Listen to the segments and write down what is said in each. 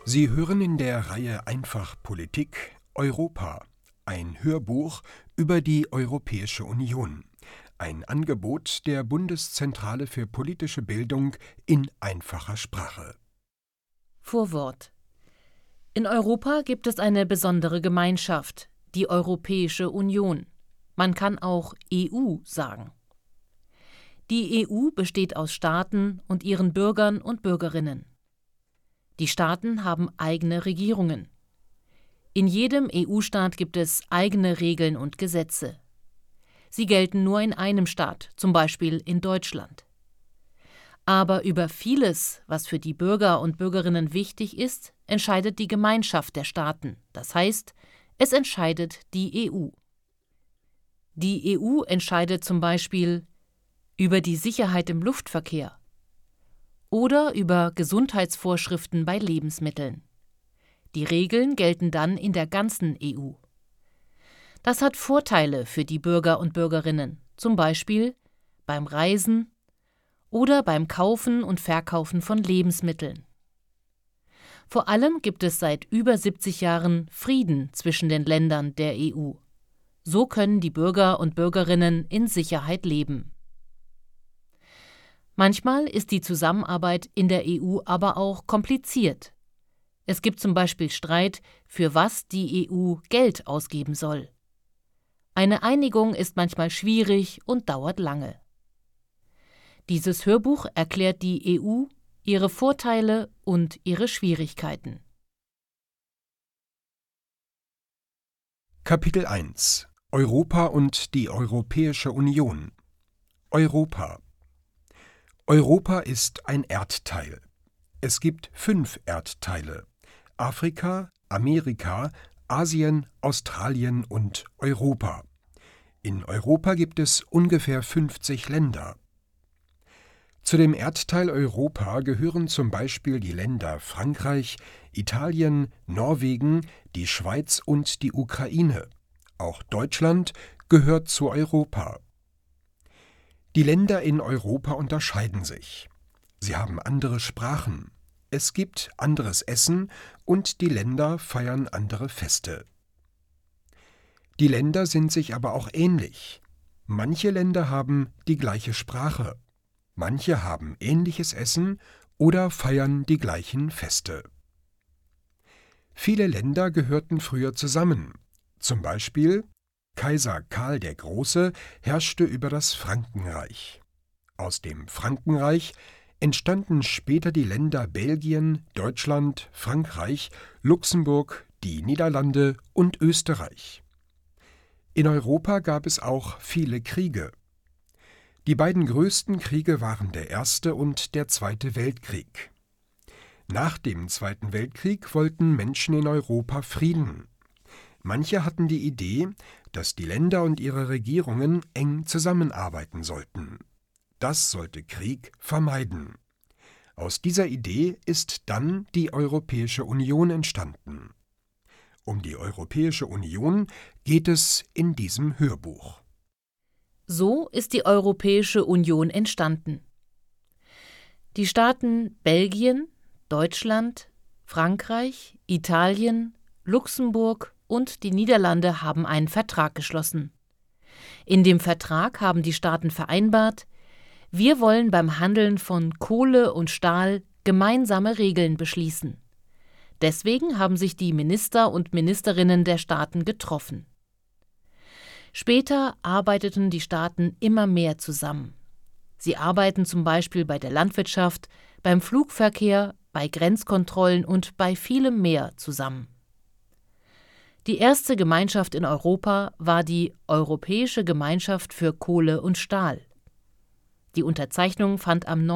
Sie hören in der Reihe Einfach Politik Europa, ein Hörbuch über die Europäische Union, ein Angebot der Bundeszentrale für politische Bildung in einfacher Sprache. Vorwort. In Europa gibt es eine besondere Gemeinschaft, die Europäische Union. Man kann auch EU sagen. Die EU besteht aus Staaten und ihren Bürgern und Bürgerinnen. Die Staaten haben eigene Regierungen. In jedem EU-Staat gibt es eigene Regeln und Gesetze. Sie gelten nur in einem Staat, zum Beispiel in Deutschland. Aber über vieles, was für die Bürger und Bürgerinnen wichtig ist, entscheidet die Gemeinschaft der Staaten. Das heißt, es entscheidet die EU. Die EU entscheidet zum Beispiel über die Sicherheit im Luftverkehr oder über Gesundheitsvorschriften bei Lebensmitteln. Die Regeln gelten dann in der ganzen EU. Das hat Vorteile für die Bürger und Bürgerinnen, zum Beispiel beim Reisen oder beim Kaufen und Verkaufen von Lebensmitteln. Vor allem gibt es seit über 70 Jahren Frieden zwischen den Ländern der EU. So können die Bürger und Bürgerinnen in Sicherheit leben. Manchmal ist die Zusammenarbeit in der EU aber auch kompliziert. Es gibt zum Beispiel Streit, für was die EU Geld ausgeben soll. Eine Einigung ist manchmal schwierig und dauert lange. Dieses Hörbuch erklärt die EU, ihre Vorteile und ihre Schwierigkeiten. Kapitel 1 – Europa und die Europäische Union. Europa. Europa ist ein Erdteil. Es gibt 5 Erdteile: Afrika, Amerika, Asien, Australien und Europa. In Europa gibt es ungefähr 50 Länder. Zu dem Erdteil Europa gehören zum Beispiel die Länder Frankreich, Italien, Norwegen, die Schweiz und die Ukraine. Auch Deutschland gehört zu Europa. Die Länder in Europa unterscheiden sich. Sie haben andere Sprachen. Es gibt anderes Essen und die Länder feiern andere Feste. Die Länder sind sich aber auch ähnlich. Manche Länder haben die gleiche Sprache. Manche haben ähnliches Essen oder feiern die gleichen Feste. Viele Länder gehörten früher zusammen. Zum Beispiel Kaiser Karl der Große herrschte über das Frankenreich. Aus dem Frankenreich entstanden später die Länder Belgien, Deutschland, Frankreich, Luxemburg, die Niederlande und Österreich. In Europa gab es auch viele Kriege. Die beiden größten Kriege waren der Erste und der Zweite Weltkrieg. Nach dem Zweiten Weltkrieg wollten Menschen in Europa Frieden. Manche hatten die Idee, dass die Länder und ihre Regierungen eng zusammenarbeiten sollten. Das sollte Krieg vermeiden. Aus dieser Idee ist dann die Europäische Union entstanden. Um die Europäische Union geht es in diesem Hörbuch. So ist die Europäische Union entstanden. Die Staaten Belgien, Deutschland, Frankreich, Italien, Luxemburg und die Niederlande haben einen Vertrag geschlossen. In dem Vertrag haben die Staaten vereinbart: Wir wollen beim Handeln von Kohle und Stahl gemeinsame Regeln beschließen. Deswegen haben sich die Minister und Ministerinnen der Staaten getroffen. Später arbeiteten die Staaten immer mehr zusammen. Sie arbeiten zum Beispiel bei der Landwirtschaft, beim Flugverkehr, bei Grenzkontrollen und bei vielem mehr zusammen. Die erste Gemeinschaft in Europa war die Europäische Gemeinschaft für Kohle und Stahl. Die Unterzeichnung fand am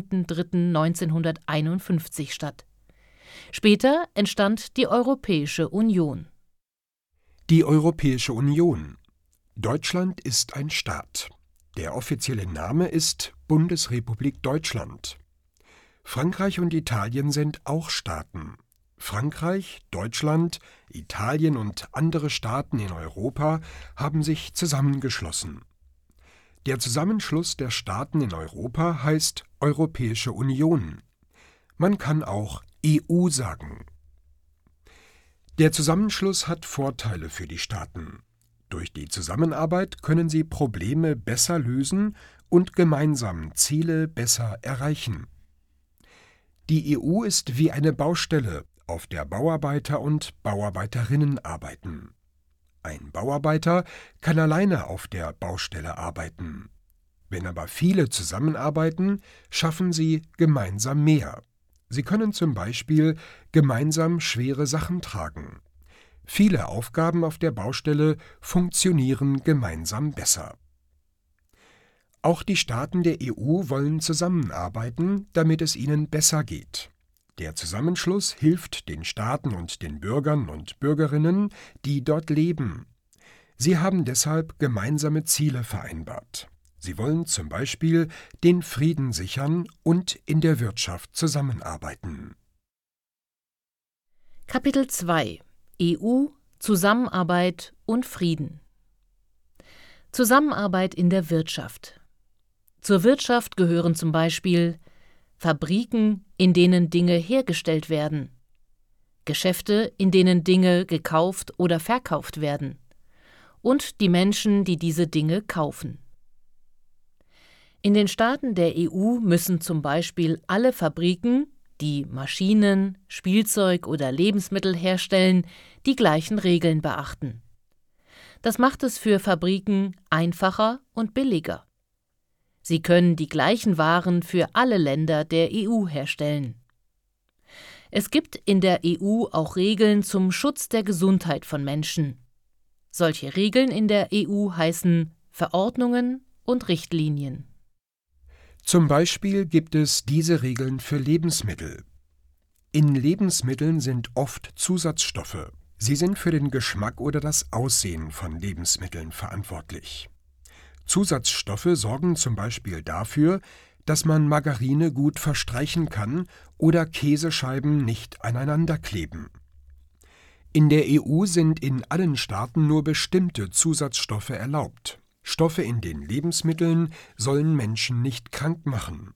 19.03.1951 statt. Später entstand die Europäische Union. Die Europäische Union. Deutschland ist ein Staat. Der offizielle Name ist Bundesrepublik Deutschland. Frankreich und Italien sind auch Staaten. Frankreich, Deutschland, Italien und andere Staaten in Europa haben sich zusammengeschlossen. Der Zusammenschluss der Staaten in Europa heißt Europäische Union. Man kann auch EU sagen. Der Zusammenschluss hat Vorteile für die Staaten. Durch die Zusammenarbeit können sie Probleme besser lösen und gemeinsam Ziele besser erreichen. Die EU ist wie eine Baustelle, auf der Bauarbeiter und Bauarbeiterinnen arbeiten. Ein Bauarbeiter kann alleine auf der Baustelle arbeiten. Wenn aber viele zusammenarbeiten, schaffen sie gemeinsam mehr. Sie können zum Beispiel gemeinsam schwere Sachen tragen. Viele Aufgaben auf der Baustelle funktionieren gemeinsam besser. Auch die Staaten der EU wollen zusammenarbeiten, damit es ihnen besser geht. Der Zusammenschluss hilft den Staaten und den Bürgern und Bürgerinnen, die dort leben. Sie haben deshalb gemeinsame Ziele vereinbart. Sie wollen zum Beispiel den Frieden sichern und in der Wirtschaft zusammenarbeiten. Kapitel 2 EU, Zusammenarbeit und Frieden. Zusammenarbeit in der Wirtschaft. Zur Wirtschaft gehören zum Beispiel Fabriken, in denen Dinge hergestellt werden, Geschäfte, in denen Dinge gekauft oder verkauft werden, und die Menschen, die diese Dinge kaufen. In den Staaten der EU müssen zum Beispiel alle Fabriken, die Maschinen, Spielzeug oder Lebensmittel herstellen, die gleichen Regeln beachten. Das macht es für Fabriken einfacher und billiger. Sie können die gleichen Waren für alle Länder der EU herstellen. Es gibt in der EU auch Regeln zum Schutz der Gesundheit von Menschen. Solche Regeln in der EU heißen Verordnungen und Richtlinien. Zum Beispiel gibt es diese Regeln für Lebensmittel. In Lebensmitteln sind oft Zusatzstoffe. Sie sind für den Geschmack oder das Aussehen von Lebensmitteln verantwortlich. Zusatzstoffe sorgen zum Beispiel dafür, dass man Margarine gut verstreichen kann oder Käsescheiben nicht aneinander kleben. In der EU sind in allen Staaten nur bestimmte Zusatzstoffe erlaubt. Stoffe in den Lebensmitteln sollen Menschen nicht krank machen.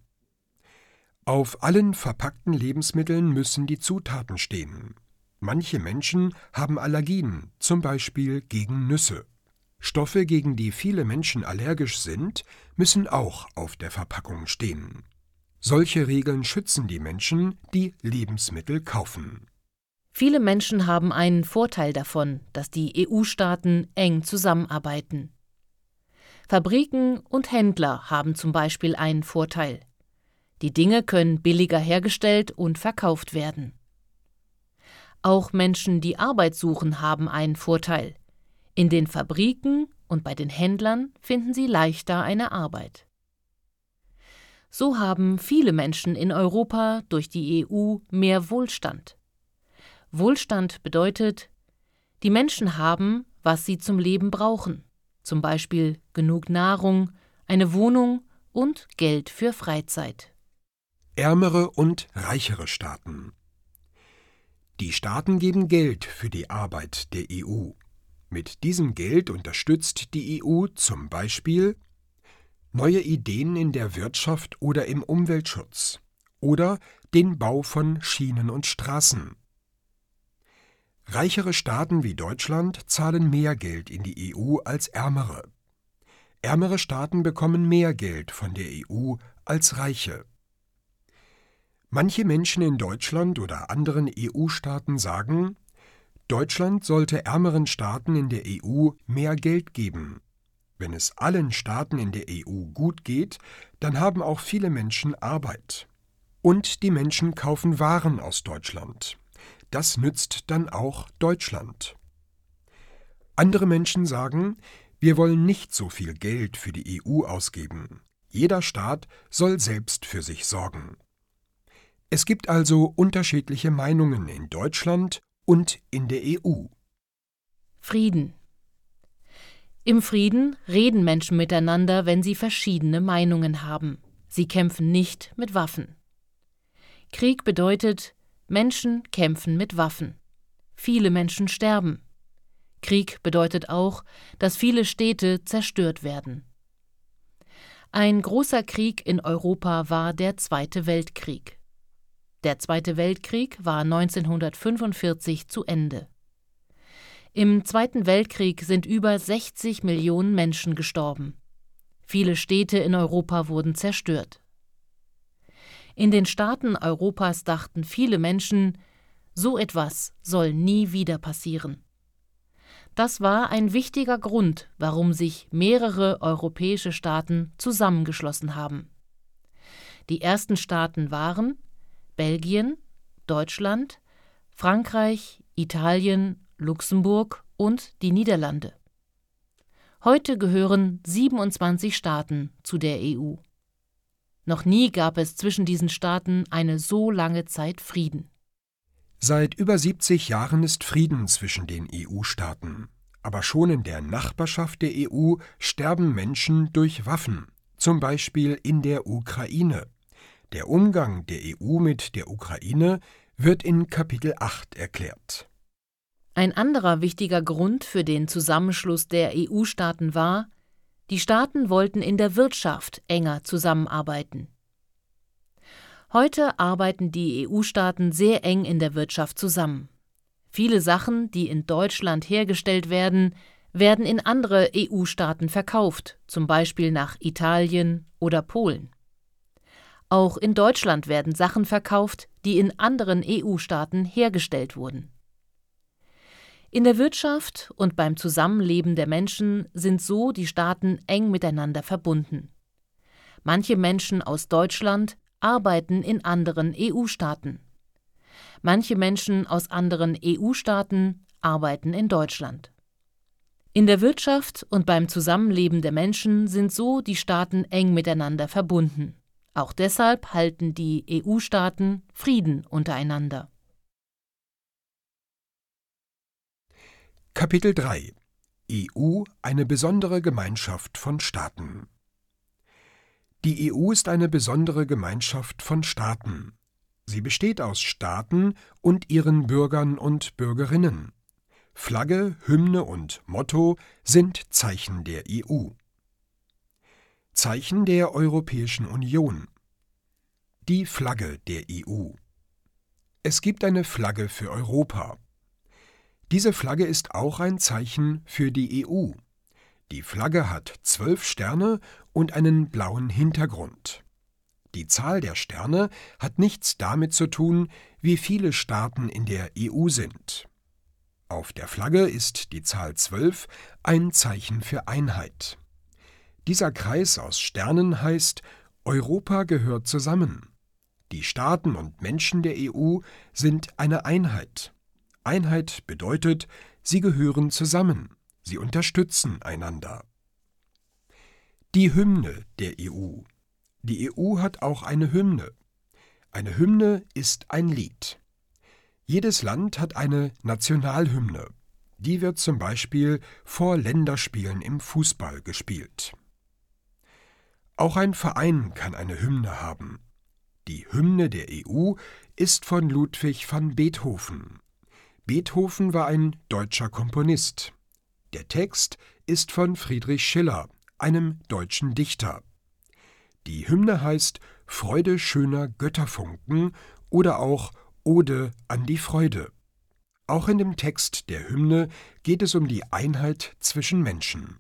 Auf allen verpackten Lebensmitteln müssen die Zutaten stehen. Manche Menschen haben Allergien, zum Beispiel gegen Nüsse. Stoffe, gegen die viele Menschen allergisch sind, müssen auch auf der Verpackung stehen. Solche Regeln schützen die Menschen, die Lebensmittel kaufen. Viele Menschen haben einen Vorteil davon, dass die EU-Staaten eng zusammenarbeiten. Fabriken und Händler haben zum Beispiel einen Vorteil. Die Dinge können billiger hergestellt und verkauft werden. Auch Menschen, die Arbeit suchen, haben einen Vorteil. In den Fabriken und bei den Händlern finden sie leichter eine Arbeit. So haben viele Menschen in Europa durch die EU mehr Wohlstand. Wohlstand bedeutet, die Menschen haben, was sie zum Leben brauchen, zum Beispiel genug Nahrung, eine Wohnung und Geld für Freizeit. Ärmere und reichere Staaten. Die Staaten geben Geld für die Arbeit der EU. Mit diesem Geld unterstützt die EU zum Beispiel neue Ideen in der Wirtschaft oder im Umweltschutz oder den Bau von Schienen und Straßen. Reichere Staaten wie Deutschland zahlen mehr Geld in die EU als ärmere. Ärmere Staaten bekommen mehr Geld von der EU als reiche. Manche Menschen in Deutschland oder anderen EU-Staaten sagen, Deutschland sollte ärmeren Staaten in der EU mehr Geld geben. Wenn es allen Staaten in der EU gut geht, dann haben auch viele Menschen Arbeit. Und die Menschen kaufen Waren aus Deutschland. Das nützt dann auch Deutschland. Andere Menschen sagen, wir wollen nicht so viel Geld für die EU ausgeben. Jeder Staat soll selbst für sich sorgen. Es gibt also unterschiedliche Meinungen in Deutschland und in der EU. Frieden. Im Frieden reden Menschen miteinander, wenn sie verschiedene Meinungen haben. Sie kämpfen nicht mit Waffen. Krieg bedeutet, Menschen kämpfen mit Waffen. Viele Menschen sterben. Krieg bedeutet auch, dass viele Städte zerstört werden. Ein großer Krieg in Europa war der Zweite Weltkrieg. Der Zweite Weltkrieg war 1945 zu Ende. Im Zweiten Weltkrieg sind über 60 Millionen Menschen gestorben. Viele Städte in Europa wurden zerstört. In den Staaten Europas dachten viele Menschen, so etwas soll nie wieder passieren. Das war ein wichtiger Grund, warum sich mehrere europäische Staaten zusammengeschlossen haben. Die ersten Staaten waren Belgien, Deutschland, Frankreich, Italien, Luxemburg und die Niederlande. Heute gehören 27 Staaten zu der EU. Noch nie gab es zwischen diesen Staaten eine so lange Zeit Frieden. Seit über 70 Jahren ist Frieden zwischen den EU-Staaten. Aber schon in der Nachbarschaft der EU sterben Menschen durch Waffen, zum Beispiel in der Ukraine. Der Umgang der EU mit der Ukraine wird in Kapitel 8 erklärt. Ein anderer wichtiger Grund für den Zusammenschluss der EU-Staaten war, die Staaten wollten in der Wirtschaft enger zusammenarbeiten. Heute arbeiten die EU-Staaten sehr eng in der Wirtschaft zusammen. Viele Sachen, die in Deutschland hergestellt werden, werden in andere EU-Staaten verkauft, zum Beispiel nach Italien oder Polen. Auch in Deutschland werden Sachen verkauft, die in anderen EU-Staaten hergestellt wurden. In der Wirtschaft und beim Zusammenleben der Menschen sind so die Staaten eng miteinander verbunden. Manche Menschen aus Deutschland arbeiten in anderen EU-Staaten. Manche Menschen aus anderen EU-Staaten arbeiten in Deutschland. In der Wirtschaft und beim Zusammenleben der Menschen sind so die Staaten eng miteinander verbunden. Auch deshalb halten die EU-Staaten Frieden untereinander. Kapitel 3 EU, eine besondere Gemeinschaft von Staaten. Die EU ist eine besondere Gemeinschaft von Staaten. Sie besteht aus Staaten und ihren Bürgern und Bürgerinnen. Flagge, Hymne und Motto sind Zeichen der EU. Zeichen der Europäischen Union. Die Flagge der EU. Es gibt eine Flagge für Europa. Diese Flagge ist auch ein Zeichen für die EU. Die Flagge hat 12 Sterne und einen blauen Hintergrund. Die Zahl der Sterne hat nichts damit zu tun, wie viele Staaten in der EU sind. Auf der Flagge ist die Zahl 12 ein Zeichen für Einheit. Dieser Kreis aus Sternen heißt, Europa gehört zusammen. Die Staaten und Menschen der EU sind eine Einheit. Einheit bedeutet, sie gehören zusammen, sie unterstützen einander. Die Hymne der EU. Die EU hat auch eine Hymne. Eine Hymne ist ein Lied. Jedes Land hat eine Nationalhymne. Die wird zum Beispiel vor Länderspielen im Fußball gespielt. Auch ein Verein kann eine Hymne haben. Die Hymne der EU ist von Ludwig van Beethoven. Beethoven war ein deutscher Komponist. Der Text ist von Friedrich Schiller, einem deutschen Dichter. Die Hymne heißt »Freude schöner Götterfunken« oder auch »Ode an die Freude«. Auch in dem Text der Hymne geht es um die Einheit zwischen Menschen.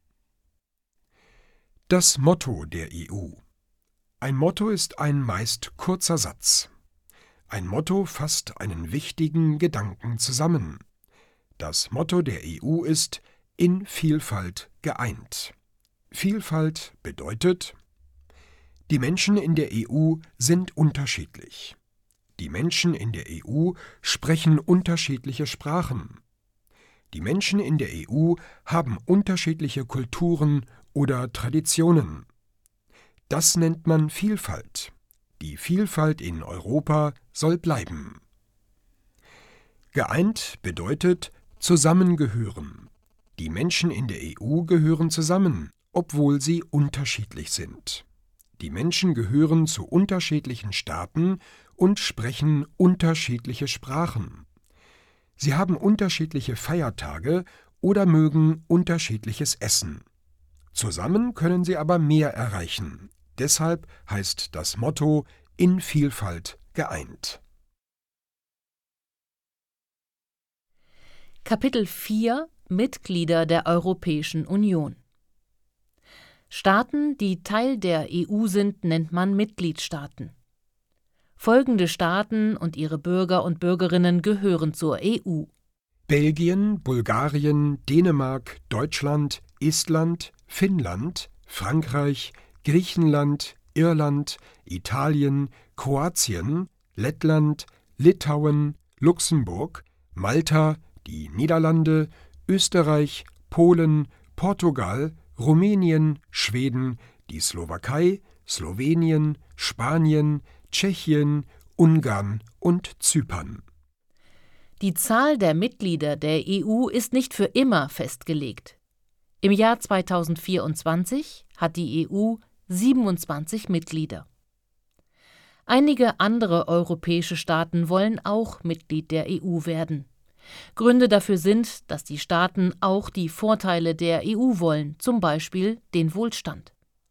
Das Motto der EU. Ein Motto ist ein meist kurzer Satz. Ein Motto fasst einen wichtigen Gedanken zusammen. Das Motto der EU ist »In Vielfalt geeint«. Vielfalt bedeutet: Die Menschen in der EU sind unterschiedlich. Die Menschen in der EU sprechen unterschiedliche Sprachen. Die Menschen in der EU haben unterschiedliche Kulturen oder Traditionen. Das nennt man Vielfalt. Die Vielfalt in Europa soll bleiben. Geeint bedeutet zusammengehören. Die Menschen in der EU gehören zusammen, obwohl sie unterschiedlich sind. Die Menschen gehören zu unterschiedlichen Staaten und sprechen unterschiedliche Sprachen. Sie haben unterschiedliche Feiertage oder mögen unterschiedliches Essen. Zusammen können sie aber mehr erreichen. Deshalb heißt das Motto »In Vielfalt geeint«. Kapitel 4 – Mitglieder der Europäischen Union. Staaten, die Teil der EU sind, nennt man Mitgliedstaaten. Folgende Staaten und ihre Bürger und Bürgerinnen gehören zur EU: Belgien, Bulgarien, Dänemark, Deutschland, Estland, Finnland, Frankreich, Griechenland, Irland, Italien, Kroatien, Lettland, Litauen, Luxemburg, Malta, die Niederlande, Österreich, Polen, Portugal, Rumänien, Schweden, die Slowakei, Slowenien, Spanien, Tschechien, Ungarn und Zypern. Die Zahl der Mitglieder der EU ist nicht für immer festgelegt. Im Jahr 2024 hat die EU 27 Mitglieder. Einige andere europäische Staaten wollen auch Mitglied der EU werden. Gründe dafür sind, dass die Staaten auch die Vorteile der EU wollen, zum Beispiel den Wohlstand.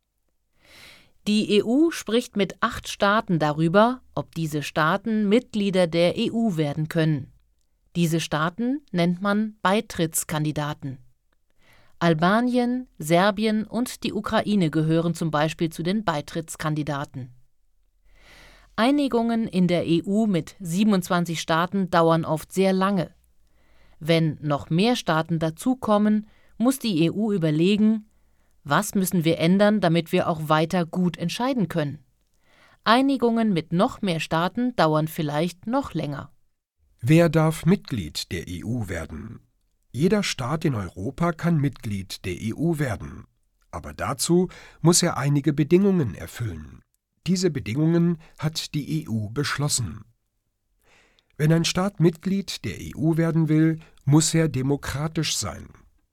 Die EU spricht mit 8 Staaten darüber, ob diese Staaten Mitglieder der EU werden können. Diese Staaten nennt man Beitrittskandidaten. Albanien, Serbien und die Ukraine gehören zum Beispiel zu den Beitrittskandidaten. Einigungen in der EU mit 27 Staaten dauern oft sehr lange. Wenn noch mehr Staaten dazukommen, muss die EU überlegen, was müssen wir ändern, damit wir auch weiter gut entscheiden können. Einigungen mit noch mehr Staaten dauern vielleicht noch länger. Wer darf Mitglied der EU werden? Jeder Staat in Europa kann Mitglied der EU werden. Aber dazu muss er einige Bedingungen erfüllen. Diese Bedingungen hat die EU beschlossen. Wenn ein Staat Mitglied der EU werden will, muss er demokratisch sein.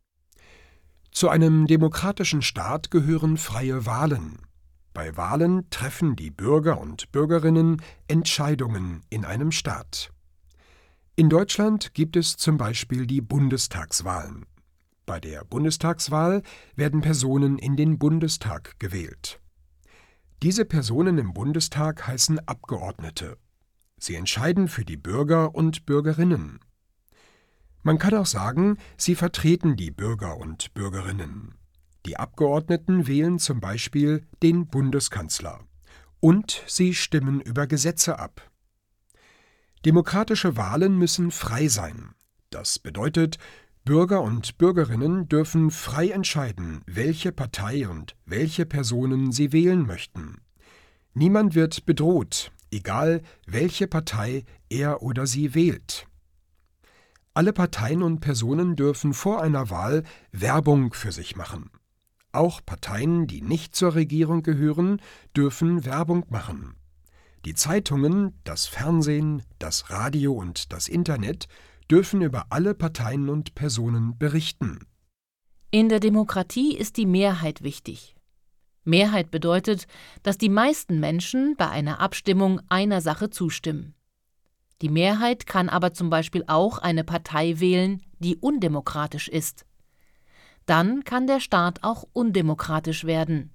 Zu einem demokratischen Staat gehören freie Wahlen. Bei Wahlen treffen die Bürger und Bürgerinnen Entscheidungen in einem Staat. In Deutschland gibt es zum Beispiel die Bundestagswahlen. Bei der Bundestagswahl werden Personen in den Bundestag gewählt. Diese Personen im Bundestag heißen Abgeordnete. Sie entscheiden für die Bürger und Bürgerinnen. Man kann auch sagen, sie vertreten die Bürger und Bürgerinnen. Die Abgeordneten wählen zum Beispiel den Bundeskanzler. Und sie stimmen über Gesetze ab. Demokratische Wahlen müssen frei sein. Das bedeutet, Bürger und Bürgerinnen dürfen frei entscheiden, welche Partei und welche Personen sie wählen möchten. Niemand wird bedroht, egal welche Partei er oder sie wählt. Alle Parteien und Personen dürfen vor einer Wahl Werbung für sich machen. Auch Parteien, die nicht zur Regierung gehören, dürfen Werbung machen. Die Zeitungen, das Fernsehen, das Radio und das Internet dürfen über alle Parteien und Personen berichten. In der Demokratie ist die Mehrheit wichtig. Mehrheit bedeutet, dass die meisten Menschen bei einer Abstimmung einer Sache zustimmen. Die Mehrheit kann aber zum Beispiel auch eine Partei wählen, die undemokratisch ist. Dann kann der Staat auch undemokratisch werden.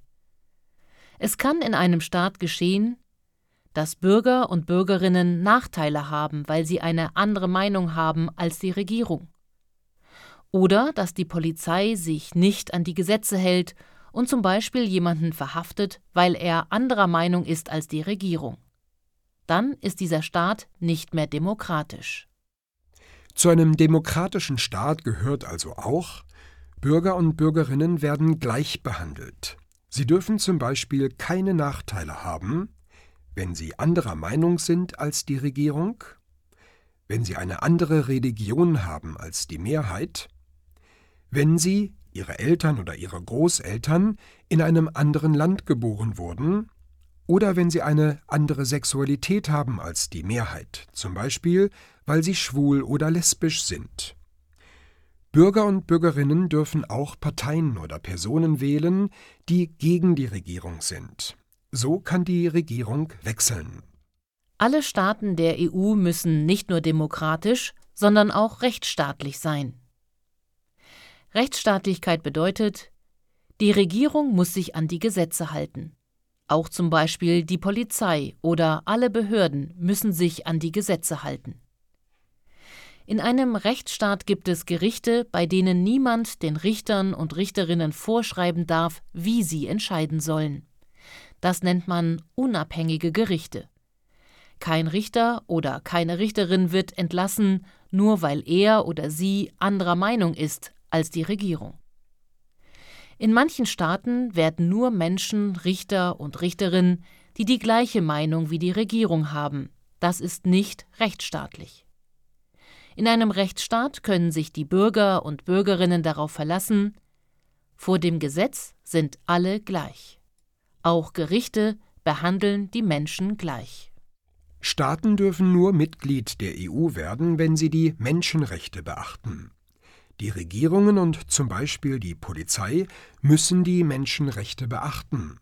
Es kann in einem Staat geschehen, dass Bürger und Bürgerinnen Nachteile haben, weil sie eine andere Meinung haben als die Regierung. Oder dass die Polizei sich nicht an die Gesetze hält und zum Beispiel jemanden verhaftet, weil er anderer Meinung ist als die Regierung. Dann ist dieser Staat nicht mehr demokratisch. Zu einem demokratischen Staat gehört also auch, Bürger und Bürgerinnen werden gleich behandelt. Sie dürfen zum Beispiel keine Nachteile haben, wenn sie anderer Meinung sind als die Regierung, wenn sie eine andere Religion haben als die Mehrheit, wenn sie, ihre Eltern oder ihre Großeltern, in einem anderen Land geboren wurden oder wenn sie eine andere Sexualität haben als die Mehrheit, zum Beispiel, weil sie schwul oder lesbisch sind. Bürger und Bürgerinnen dürfen auch Parteien oder Personen wählen, die gegen die Regierung sind. So kann die Regierung wechseln. Alle Staaten der EU müssen nicht nur demokratisch, sondern auch rechtsstaatlich sein. Rechtsstaatlichkeit bedeutet, die Regierung muss sich an die Gesetze halten. Auch zum Beispiel die Polizei oder alle Behörden müssen sich an die Gesetze halten. In einem Rechtsstaat gibt es Gerichte, bei denen niemand den Richtern und Richterinnen vorschreiben darf, wie sie entscheiden sollen. Das nennt man unabhängige Gerichte. Kein Richter oder keine Richterin wird entlassen, nur weil er oder sie anderer Meinung ist als die Regierung. In manchen Staaten werden nur Menschen Richter und Richterinnen, die die gleiche Meinung wie die Regierung haben. Das ist nicht rechtsstaatlich. In einem Rechtsstaat können sich die Bürger und Bürgerinnen darauf verlassen: Vor dem Gesetz sind alle gleich. Auch Gerichte behandeln die Menschen gleich. Staaten dürfen nur Mitglied der EU werden, wenn sie die Menschenrechte beachten. Die Regierungen und zum Beispiel die Polizei müssen die Menschenrechte beachten.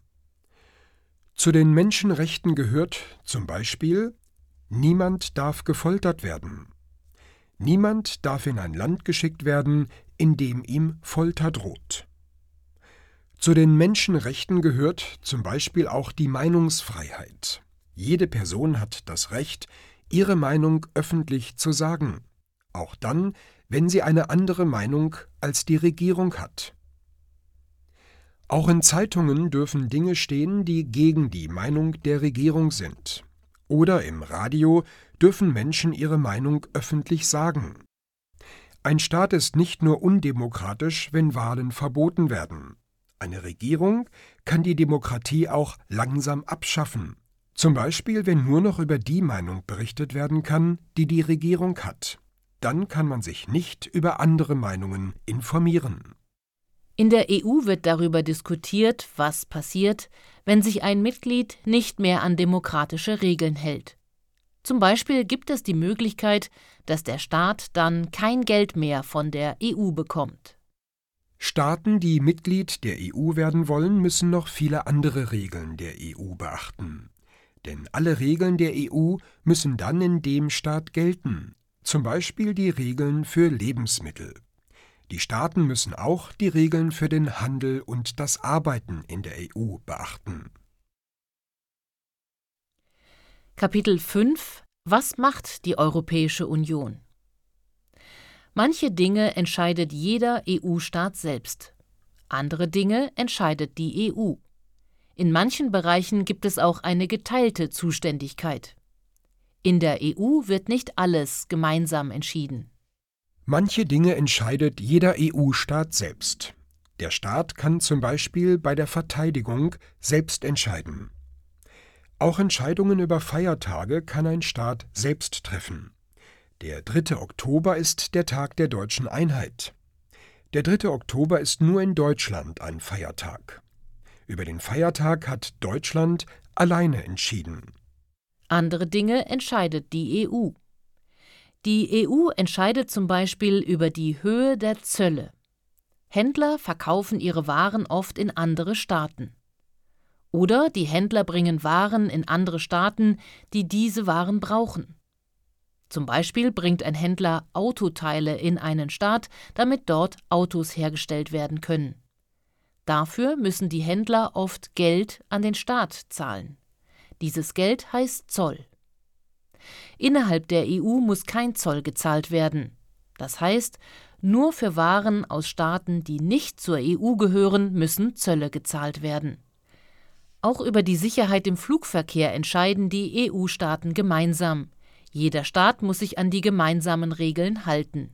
Zu den Menschenrechten gehört zum Beispiel: Niemand darf gefoltert werden. Niemand darf in ein Land geschickt werden, in dem ihm Folter droht. Zu den Menschenrechten gehört zum Beispiel auch die Meinungsfreiheit. Jede Person hat das Recht, ihre Meinung öffentlich zu sagen, auch dann, wenn sie eine andere Meinung als die Regierung hat. Auch in Zeitungen dürfen Dinge stehen, die gegen die Meinung der Regierung sind. Oder im Radio dürfen Menschen ihre Meinung öffentlich sagen. Ein Staat ist nicht nur undemokratisch, wenn Wahlen verboten werden. Eine Regierung kann die Demokratie auch langsam abschaffen. Zum Beispiel, wenn nur noch über die Meinung berichtet werden kann, die die Regierung hat. Dann kann man sich nicht über andere Meinungen informieren. In der EU wird darüber diskutiert, was passiert, wenn sich ein Mitglied nicht mehr an demokratische Regeln hält. Zum Beispiel gibt es die Möglichkeit, dass der Staat dann kein Geld mehr von der EU bekommt. Staaten, die Mitglied der EU werden wollen, müssen noch viele andere Regeln der EU beachten. Denn alle Regeln der EU müssen dann in dem Staat gelten, zum Beispiel die Regeln für Lebensmittel. Die Staaten müssen auch die Regeln für den Handel und das Arbeiten in der EU beachten. Kapitel 5: Was macht die Europäische Union? Manche Dinge entscheidet jeder EU-Staat selbst. Andere Dinge entscheidet die EU. In manchen Bereichen gibt es auch eine geteilte Zuständigkeit. In der EU wird nicht alles gemeinsam entschieden. Manche Dinge entscheidet jeder EU-Staat selbst. Der Staat kann zum Beispiel bei der Verteidigung selbst entscheiden. Auch Entscheidungen über Feiertage kann ein Staat selbst treffen. Der 3. Oktober ist der Tag der deutschen Einheit. Der 3. Oktober ist nur in Deutschland ein Feiertag. Über den Feiertag hat Deutschland alleine entschieden. Andere Dinge entscheidet die EU. Die EU entscheidet zum Beispiel über die Höhe der Zölle. Händler verkaufen ihre Waren oft in andere Staaten. Oder die Händler bringen Waren in andere Staaten, die diese Waren brauchen. Zum Beispiel bringt ein Händler Autoteile in einen Staat, damit dort Autos hergestellt werden können. Dafür müssen die Händler oft Geld an den Staat zahlen. Dieses Geld heißt Zoll. Innerhalb der EU muss kein Zoll gezahlt werden. Das heißt, nur für Waren aus Staaten, die nicht zur EU gehören, müssen Zölle gezahlt werden. Auch über die Sicherheit im Flugverkehr entscheiden die EU-Staaten gemeinsam. Jeder Staat muss sich an die gemeinsamen Regeln halten.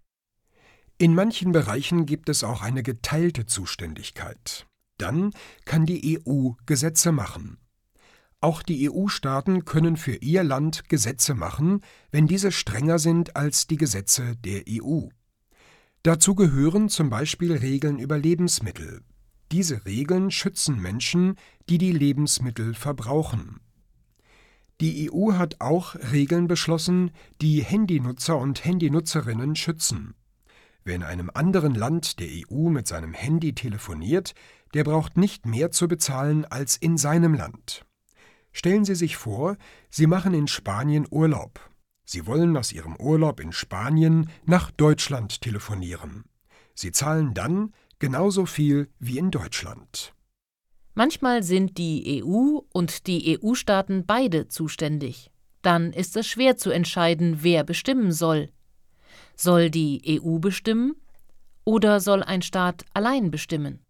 In manchen Bereichen gibt es auch eine geteilte Zuständigkeit. Dann kann die EU Gesetze machen. Auch die EU-Staaten können für ihr Land Gesetze machen, wenn diese strenger sind als die Gesetze der EU. Dazu gehören zum Beispiel Regeln über Lebensmittel. Diese Regeln schützen Menschen, die die Lebensmittel verbrauchen. Die EU hat auch Regeln beschlossen, die Handynutzer und Handynutzerinnen schützen. Wer in einem anderen Land der EU mit seinem Handy telefoniert, der braucht nicht mehr zu bezahlen als in seinem Land. Stellen Sie sich vor, Sie machen in Spanien Urlaub. Sie wollen aus Ihrem Urlaub in Spanien nach Deutschland telefonieren. Sie zahlen dann genauso viel wie in Deutschland. Manchmal sind die EU und die EU-Staaten beide zuständig. Dann ist es schwer zu entscheiden, wer bestimmen soll. Soll die EU bestimmen oder soll ein Staat allein bestimmen?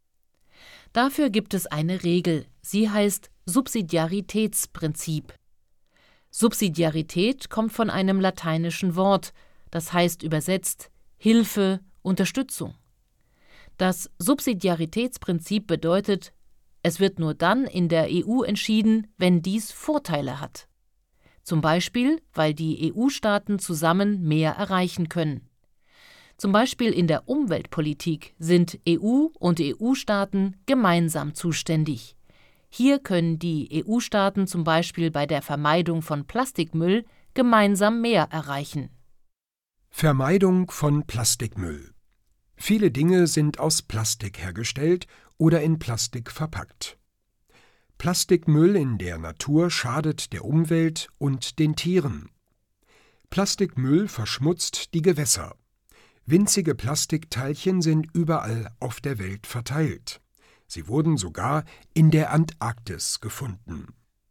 Dafür gibt es eine Regel, sie heißt Subsidiaritätsprinzip. Subsidiarität kommt von einem lateinischen Wort, das heißt übersetzt Hilfe, Unterstützung. Das Subsidiaritätsprinzip bedeutet, es wird nur dann in der EU entschieden, wenn dies Vorteile hat. Zum Beispiel, weil die EU-Staaten zusammen mehr erreichen können. Zum Beispiel in der Umweltpolitik sind EU und EU-Staaten gemeinsam zuständig. Hier können die EU-Staaten zum Beispiel bei der Vermeidung von Plastikmüll gemeinsam mehr erreichen. Vermeidung von Plastikmüll. Viele Dinge sind aus Plastik hergestellt oder in Plastik verpackt. Plastikmüll in der Natur schadet der Umwelt und den Tieren. Plastikmüll verschmutzt die Gewässer. Winzige Plastikteilchen sind überall auf der Welt verteilt. Sie wurden sogar in der Antarktis gefunden.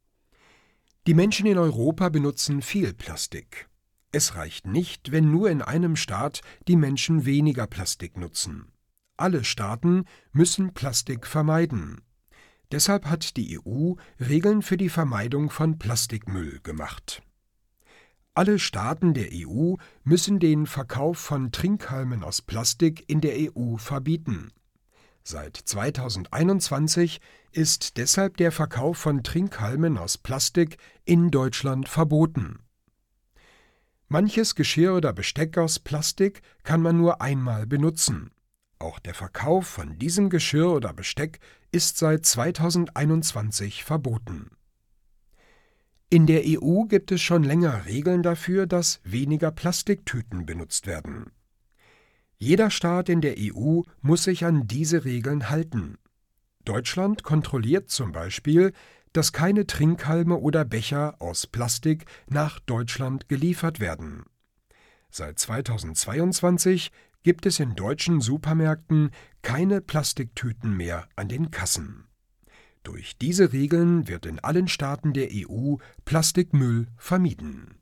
Die Menschen in Europa benutzen viel Plastik. Es reicht nicht, wenn nur in einem Staat die Menschen weniger Plastik nutzen. Alle Staaten müssen Plastik vermeiden. Deshalb hat die EU Regeln für die Vermeidung von Plastikmüll gemacht. Alle Staaten der EU müssen den Verkauf von Trinkhalmen aus Plastik in der EU verbieten. Seit 2021 ist deshalb der Verkauf von Trinkhalmen aus Plastik in Deutschland verboten. Manches Geschirr oder Besteck aus Plastik kann man nur einmal benutzen. Auch der Verkauf von diesem Geschirr oder Besteck ist seit 2021 verboten. In der EU gibt es schon länger Regeln dafür, dass weniger Plastiktüten benutzt werden. Jeder Staat in der EU muss sich an diese Regeln halten. Deutschland kontrolliert zum Beispiel, dass keine Trinkhalme oder Becher aus Plastik nach Deutschland geliefert werden. Seit 2022 gibt es in deutschen Supermärkten keine Plastiktüten mehr an den Kassen. Durch diese Regeln wird in allen Staaten der EU Plastikmüll vermieden.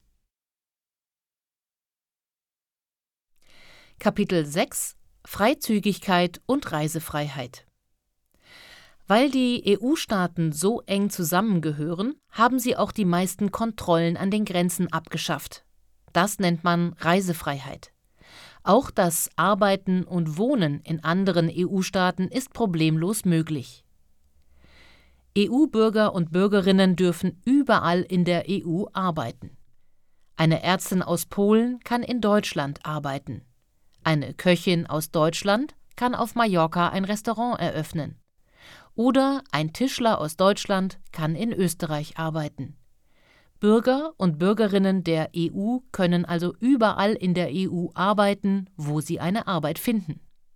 Kapitel 6 – Freizügigkeit und Reisefreiheit. Weil die EU-Staaten so eng zusammengehören, haben sie auch die meisten Kontrollen an den Grenzen abgeschafft. Das nennt man Reisefreiheit. Auch das Arbeiten und Wohnen in anderen EU-Staaten ist problemlos möglich. EU-Bürger und Bürgerinnen dürfen überall in der EU arbeiten. Eine Ärztin aus Polen kann in Deutschland arbeiten. Eine Köchin aus Deutschland kann auf Mallorca ein Restaurant eröffnen. Oder ein Tischler aus Deutschland kann in Österreich arbeiten. Bürger und Bürgerinnen der EU können also überall in der EU arbeiten, wo sie eine Arbeit finden.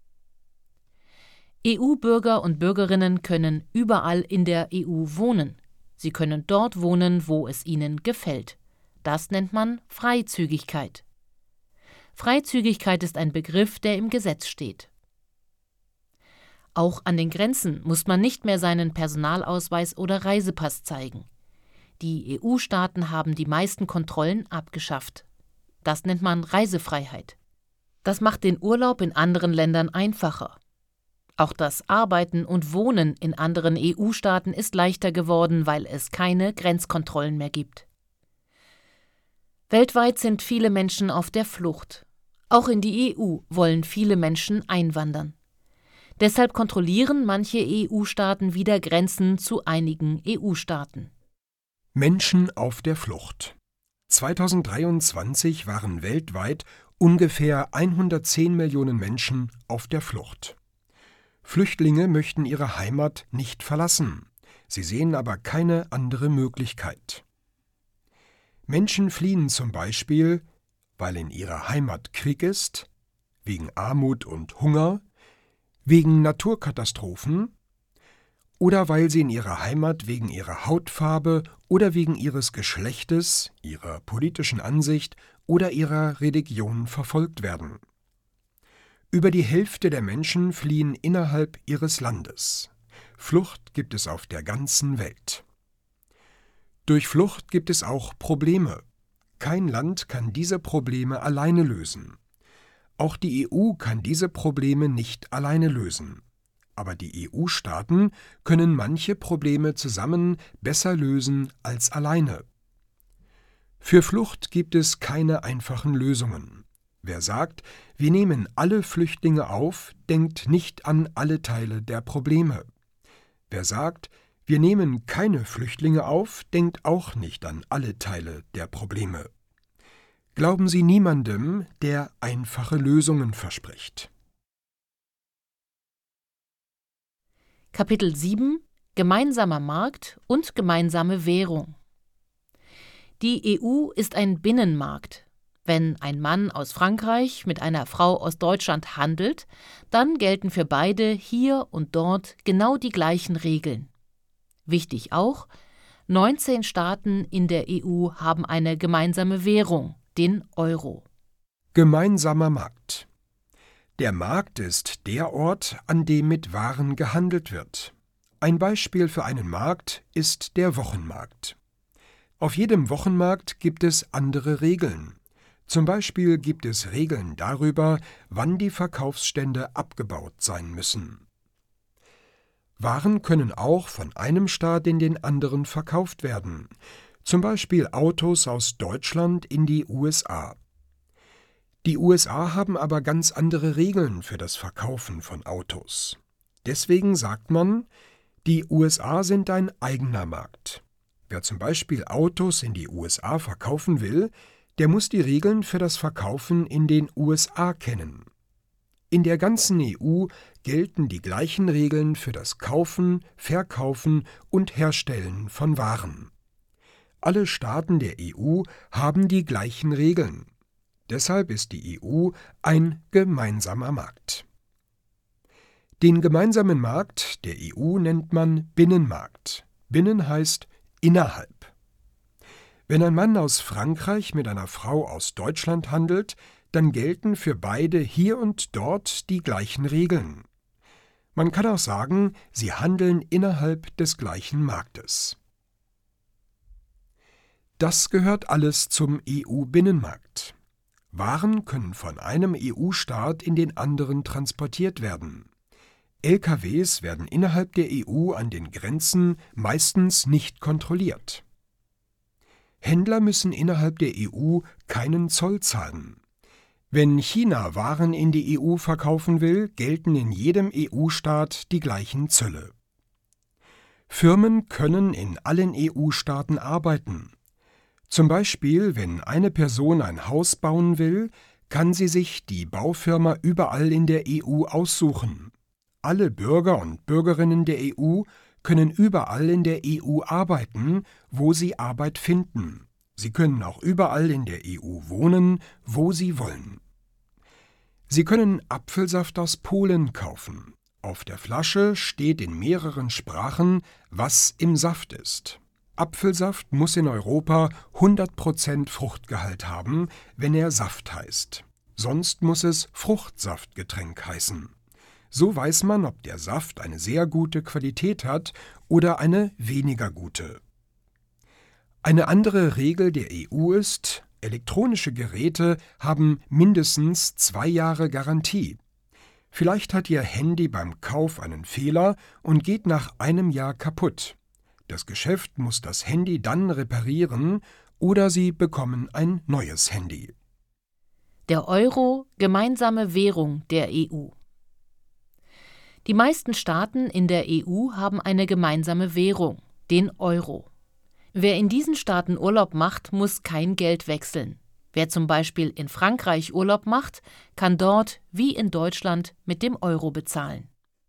EU-Bürger und Bürgerinnen können überall in der EU wohnen. Sie können dort wohnen, wo es ihnen gefällt. Das nennt man Freizügigkeit. Freizügigkeit ist ein Begriff, der im Gesetz steht. Auch an den Grenzen muss man nicht mehr seinen Personalausweis oder Reisepass zeigen. Die EU-Staaten haben die meisten Kontrollen abgeschafft. Das nennt man Reisefreiheit. Das macht den Urlaub in anderen Ländern einfacher. Auch das Arbeiten und Wohnen in anderen EU-Staaten ist leichter geworden, weil es keine Grenzkontrollen mehr gibt. Weltweit sind viele Menschen auf der Flucht. Auch in die EU wollen viele Menschen einwandern. Deshalb kontrollieren manche EU-Staaten wieder Grenzen zu einigen EU-Staaten. Menschen auf der Flucht. 2023 waren weltweit ungefähr 110 Millionen Menschen auf der Flucht. Flüchtlinge möchten ihre Heimat nicht verlassen. Sie sehen aber keine andere Möglichkeit. Menschen fliehen zum Beispiel, weil in ihrer Heimat Krieg ist, wegen Armut und Hunger, wegen Naturkatastrophen oder weil sie in ihrer Heimat wegen ihrer Hautfarbe oder wegen ihres Geschlechtes, ihrer politischen Ansicht oder ihrer Religion verfolgt werden. Über die Hälfte der Menschen fliehen innerhalb ihres Landes. Flucht gibt es auf der ganzen Welt. Durch Flucht gibt es auch Probleme. kein Land kann diese Probleme alleine lösen. Auch die EU kann diese Probleme nicht alleine lösen. Aber die EU-Staaten können manche Probleme zusammen besser lösen als alleine. Für Flucht gibt es keine einfachen Lösungen. Wer sagt, wir nehmen alle Flüchtlinge auf, denkt nicht an alle Teile der Probleme. Wer sagt, wir nehmen keine Flüchtlinge auf, denkt auch nicht an alle Teile der Probleme. Glauben Sie niemandem, der einfache Lösungen verspricht. Kapitel 7 – Gemeinsamer Markt und gemeinsame Währung. Die EU ist ein Binnenmarkt. Wenn ein Mann aus Frankreich mit einer Frau aus Deutschland handelt, dann gelten für beide hier und dort genau die gleichen Regeln. Wichtig auch, 19 Staaten in der EU haben eine gemeinsame Währung, den Euro. Gemeinsamer Markt. Der Markt ist der Ort, an dem mit Waren gehandelt wird. Ein Beispiel für einen Markt ist der Wochenmarkt. Auf jedem Wochenmarkt gibt es andere Regeln. Zum Beispiel gibt es Regeln darüber, wann die Verkaufsstände abgebaut sein müssen. Waren können auch von einem Staat in den anderen verkauft werden, zum Beispiel Autos aus Deutschland in die USA. Die USA haben aber ganz andere Regeln für das Verkaufen von Autos. Deswegen sagt man, die USA sind ein eigener Markt. Wer zum Beispiel Autos in die USA verkaufen will, der muss die Regeln für das Verkaufen in den USA kennen. In der ganzen EU gelten die gleichen Regeln für das Kaufen, Verkaufen und Herstellen von Waren. Alle Staaten der EU haben die gleichen Regeln. Deshalb ist die EU ein gemeinsamer Markt. Den gemeinsamen Markt der EU nennt man Binnenmarkt. Binnen heißt innerhalb. Wenn ein Mann aus Frankreich mit einer Frau aus Deutschland handelt, dann gelten für beide hier und dort die gleichen Regeln. Man kann auch sagen, sie handeln innerhalb des gleichen Marktes. Das gehört alles zum EU-Binnenmarkt. Waren können von einem EU-Staat in den anderen transportiert werden. LKWs werden innerhalb der EU an den Grenzen meistens nicht kontrolliert. Händler müssen innerhalb der EU keinen Zoll zahlen. Wenn China Waren in die EU verkaufen will, gelten in jedem EU-Staat die gleichen Zölle. Firmen können in allen EU-Staaten arbeiten. Zum Beispiel, wenn eine Person ein Haus bauen will, kann sie sich die Baufirma überall in der EU aussuchen. Alle Bürger und Bürgerinnen der EU können überall in der EU arbeiten, wo sie Arbeit finden. Sie können auch überall in der EU wohnen, wo sie wollen. Sie können Apfelsaft aus Polen kaufen. Auf der Flasche steht in mehreren Sprachen, was im Saft ist. Apfelsaft muss in Europa 100% Fruchtgehalt haben, wenn er Saft heißt. Sonst muss es Fruchtsaftgetränk heißen. So weiß man, ob der Saft eine sehr gute Qualität hat oder eine weniger gute. Eine andere Regel der EU ist, elektronische Geräte haben mindestens 2 Jahre Garantie. Vielleicht hat Ihr Handy beim Kauf einen Fehler und geht nach einem Jahr kaputt. Das Geschäft muss das Handy dann reparieren oder Sie bekommen ein neues Handy. Der Euro, gemeinsame Währung der EU. Die meisten Staaten in der EU haben eine gemeinsame Währung, den Euro. Wer in diesen Staaten Urlaub macht, muss kein Geld wechseln. Wer zum Beispiel in Frankreich Urlaub macht, kann dort wie in Deutschland mit dem Euro bezahlen.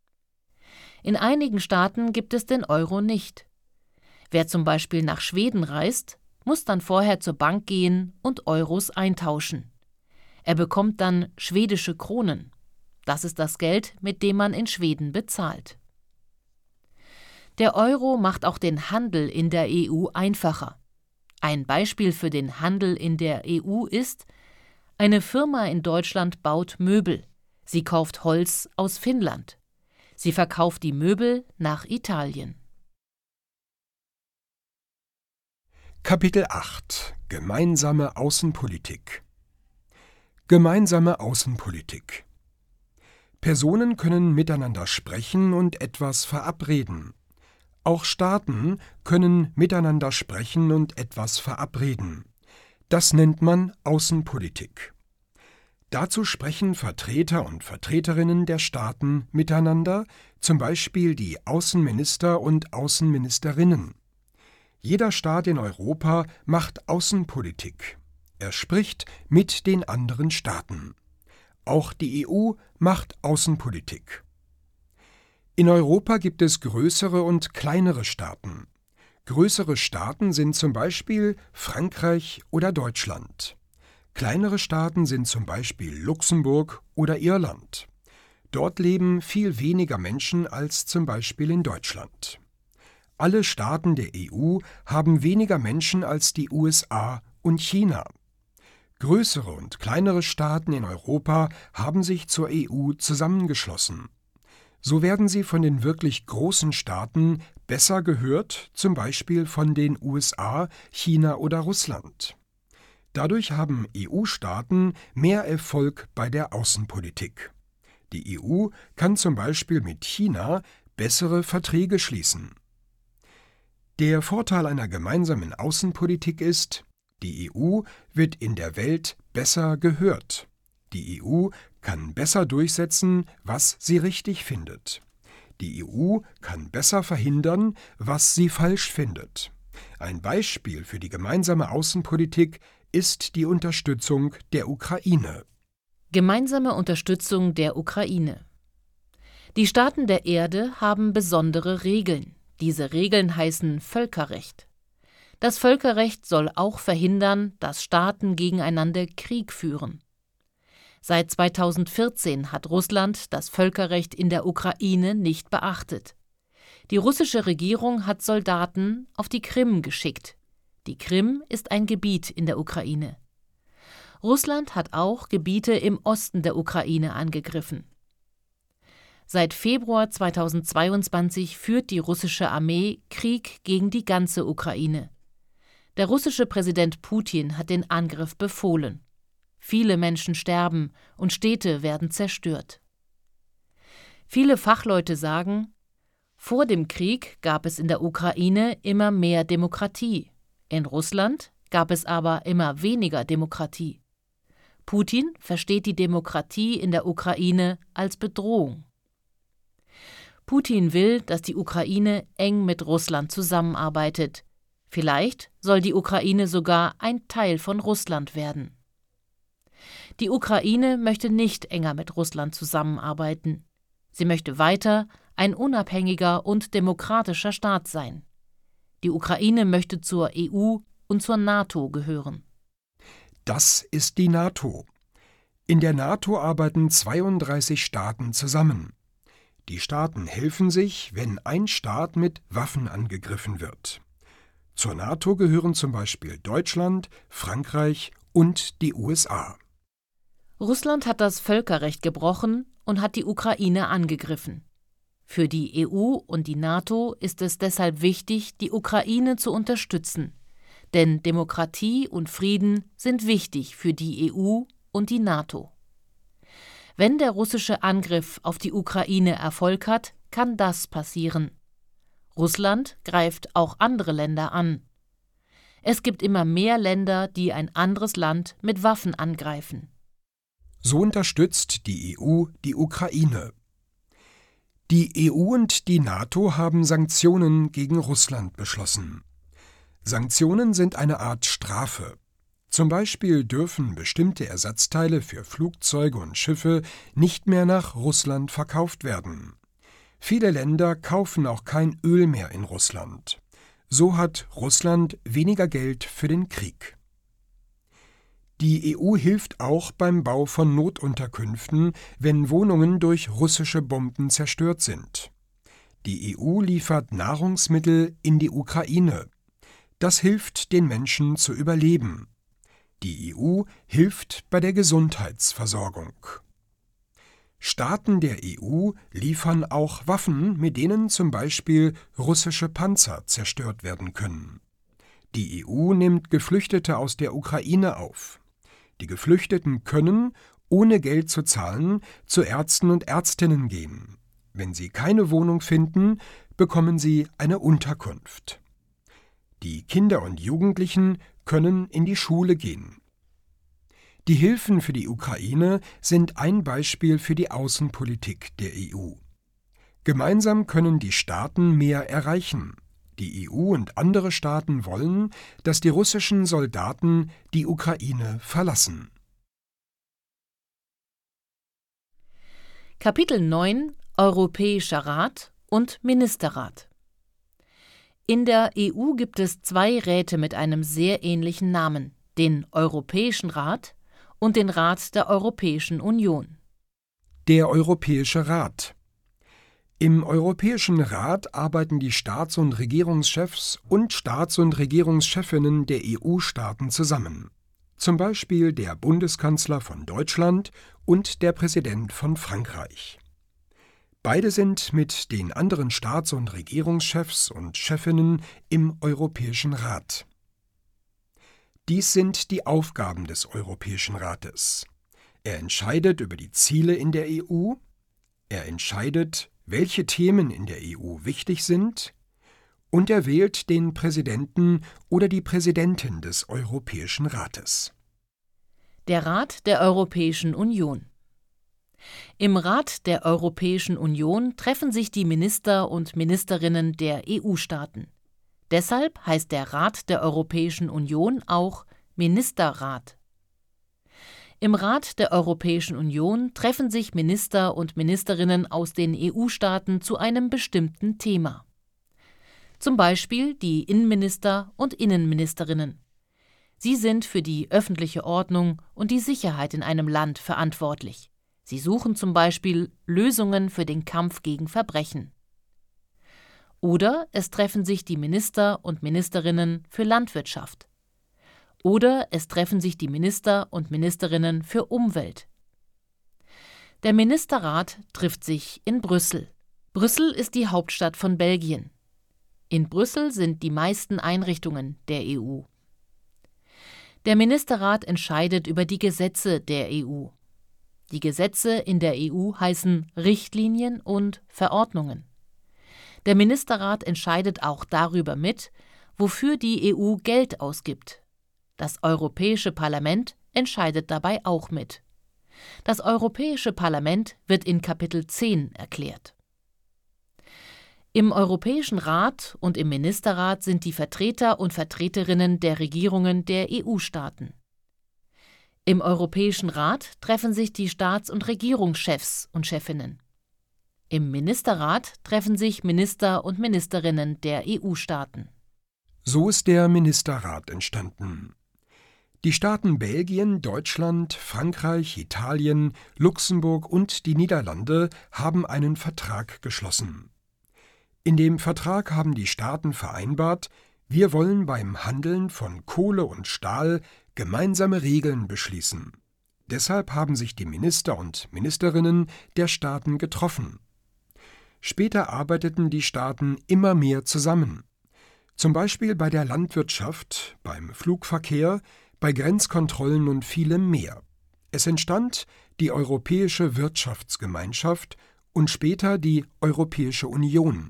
In einigen Staaten gibt es den Euro nicht. Wer zum Beispiel nach Schweden reist, muss dann vorher zur Bank gehen und Euros eintauschen. Er bekommt dann schwedische Kronen. Das ist das Geld, mit dem man in Schweden bezahlt. Der Euro macht auch den Handel in der EU einfacher. Ein Beispiel für den Handel in der EU ist: Eine Firma in Deutschland baut Möbel. Sie kauft Holz aus Finnland. Sie verkauft die Möbel nach Italien. Kapitel 8 – Gemeinsame Außenpolitik. Gemeinsame Außenpolitik. Personen können miteinander sprechen und etwas verabreden. Auch Staaten können miteinander sprechen und etwas verabreden. Das nennt man Außenpolitik. Dazu sprechen Vertreter und Vertreterinnen der Staaten miteinander, zum Beispiel die Außenminister und Außenministerinnen. Jeder Staat in Europa macht Außenpolitik. Er spricht mit den anderen Staaten. Auch die EU macht Außenpolitik. In Europa gibt es größere und kleinere Staaten. Größere Staaten sind zum Beispiel Frankreich oder Deutschland. Kleinere Staaten sind zum Beispiel Luxemburg oder Irland. Dort leben viel weniger Menschen als zum Beispiel in Deutschland. Alle Staaten der EU haben weniger Menschen als die USA und China. Größere und kleinere Staaten in Europa haben sich zur EU zusammengeschlossen. So werden sie von den wirklich großen Staaten besser gehört, zum Beispiel von den USA, China oder Russland. Dadurch haben EU-Staaten mehr Erfolg bei der Außenpolitik. Die EU kann zum Beispiel mit China bessere Verträge schließen. Der Vorteil einer gemeinsamen Außenpolitik ist, die EU wird in der Welt besser gehört. Die EU kann besser durchsetzen, was sie richtig findet. Die EU kann besser verhindern, was sie falsch findet. Ein Beispiel für die gemeinsame Außenpolitik ist die Unterstützung der Ukraine. Gemeinsame Unterstützung der Ukraine. Die Staaten der Erde haben besondere Regeln. Diese Regeln heißen Völkerrecht. Das Völkerrecht soll auch verhindern, dass Staaten gegeneinander Krieg führen. Seit 2014 hat Russland das Völkerrecht in der Ukraine nicht beachtet. Die russische Regierung hat Soldaten auf die Krim geschickt. Die Krim ist ein Gebiet in der Ukraine. Russland hat auch Gebiete im Osten der Ukraine angegriffen. Seit Februar 2022 führt die russische Armee Krieg gegen die ganze Ukraine. Der russische Präsident Putin hat den Angriff befohlen. Viele Menschen sterben und Städte werden zerstört. Viele Fachleute sagen, vor dem Krieg gab es in der Ukraine immer mehr Demokratie. In Russland gab es aber immer weniger Demokratie. Putin versteht die Demokratie in der Ukraine als Bedrohung. Putin will, dass die Ukraine eng mit Russland zusammenarbeitet. Vielleicht soll die Ukraine sogar ein Teil von Russland werden. Die Ukraine möchte nicht enger mit Russland zusammenarbeiten. Sie möchte weiter ein unabhängiger und demokratischer Staat sein. Die Ukraine möchte zur EU und zur NATO gehören. Das ist die NATO. In der NATO arbeiten 32 Staaten zusammen. Die Staaten helfen sich, wenn ein Staat mit Waffen angegriffen wird. Zur NATO gehören zum Beispiel Deutschland, Frankreich und die USA. Russland hat das Völkerrecht gebrochen und hat die Ukraine angegriffen. Für die EU und die NATO ist es deshalb wichtig, die Ukraine zu unterstützen. Denn Demokratie und Frieden sind wichtig für die EU und die NATO. Wenn der russische Angriff auf die Ukraine Erfolg hat, kann das passieren. Russland greift auch andere Länder an. Es gibt immer mehr Länder, die ein anderes Land mit Waffen angreifen. So unterstützt die EU die Ukraine. Die EU und die NATO haben Sanktionen gegen Russland beschlossen. Sanktionen sind eine Art Strafe. Zum Beispiel dürfen bestimmte Ersatzteile für Flugzeuge und Schiffe nicht mehr nach Russland verkauft werden. Viele Länder kaufen auch kein Öl mehr in Russland. So hat Russland weniger Geld für den Krieg. Die EU hilft auch beim Bau von Notunterkünften, wenn Wohnungen durch russische Bomben zerstört sind. Die EU liefert Nahrungsmittel in die Ukraine. Das hilft den Menschen zu überleben. Die EU hilft bei der Gesundheitsversorgung. Staaten der EU liefern auch Waffen, mit denen zum Beispiel russische Panzer zerstört werden können. Die EU nimmt Geflüchtete aus der Ukraine auf. Die Geflüchteten können, ohne Geld zu zahlen, zu Ärzten und Ärztinnen gehen. Wenn sie keine Wohnung finden, bekommen sie eine Unterkunft. Die Kinder und Jugendlichen können in die Schule gehen. Die Hilfen für die Ukraine sind ein Beispiel für die Außenpolitik der EU. Gemeinsam können die Staaten mehr erreichen. Die EU und andere Staaten wollen, dass die russischen Soldaten die Ukraine verlassen. Kapitel 9 Europäischer Rat und Ministerrat. In der EU gibt es 2 Räte mit einem sehr ähnlichen Namen, den Europäischen Rat und den Rat der Europäischen Union. Der Europäische Rat. Im Europäischen Rat arbeiten die Staats- und Regierungschefs und Staats- und Regierungschefinnen der EU-Staaten zusammen. Zum Beispiel der Bundeskanzler von Deutschland und der Präsident von Frankreich. Beide sind mit den anderen Staats- und Regierungschefs und Chefinnen im Europäischen Rat. Dies sind die Aufgaben des Europäischen Rates. Er entscheidet über die Ziele in der EU, er entscheidet, welche Themen in der EU wichtig sind, und er wählt den Präsidenten oder die Präsidentin des Europäischen Rates. Der Rat der Europäischen Union. Im Rat der Europäischen Union treffen sich die Minister und Ministerinnen der EU-Staaten. Deshalb heißt der Rat der Europäischen Union auch Ministerrat. Im Rat der Europäischen Union treffen sich Minister und Ministerinnen aus den EU-Staaten zu einem bestimmten Thema. Zum Beispiel die Innenminister und Innenministerinnen. Sie sind für die öffentliche Ordnung und die Sicherheit in einem Land verantwortlich. Sie suchen zum Beispiel Lösungen für den Kampf gegen Verbrechen. Oder es treffen sich die Minister und Ministerinnen für Landwirtschaft. Oder es treffen sich die Minister und Ministerinnen für Umwelt. Der Ministerrat trifft sich in Brüssel. Brüssel ist die Hauptstadt von Belgien. In Brüssel sind die meisten Einrichtungen der EU. Der Ministerrat entscheidet über die Gesetze der EU. Die Gesetze in der EU heißen Richtlinien und Verordnungen. Der Ministerrat entscheidet auch darüber mit, wofür die EU Geld ausgibt. Das Europäische Parlament entscheidet dabei auch mit. Das Europäische Parlament wird in Kapitel 10 erklärt. Im Europäischen Rat und im Ministerrat sind die Vertreter und Vertreterinnen der Regierungen der EU-Staaten. Im Europäischen Rat treffen sich die Staats- und Regierungschefs und Chefinnen. Im Ministerrat treffen sich Minister und Ministerinnen der EU-Staaten. So ist der Ministerrat entstanden. Die Staaten Belgien, Deutschland, Frankreich, Italien, Luxemburg und die Niederlande haben einen Vertrag geschlossen. In dem Vertrag haben die Staaten vereinbart, wir wollen beim Handeln von Kohle und Stahl gemeinsame Regeln beschließen. Deshalb haben sich die Minister und Ministerinnen der Staaten getroffen. Später arbeiteten die Staaten immer mehr zusammen. Zum Beispiel bei der Landwirtschaft, beim Flugverkehr, bei Grenzkontrollen und vielem mehr. Es entstand die Europäische Wirtschaftsgemeinschaft und später die Europäische Union.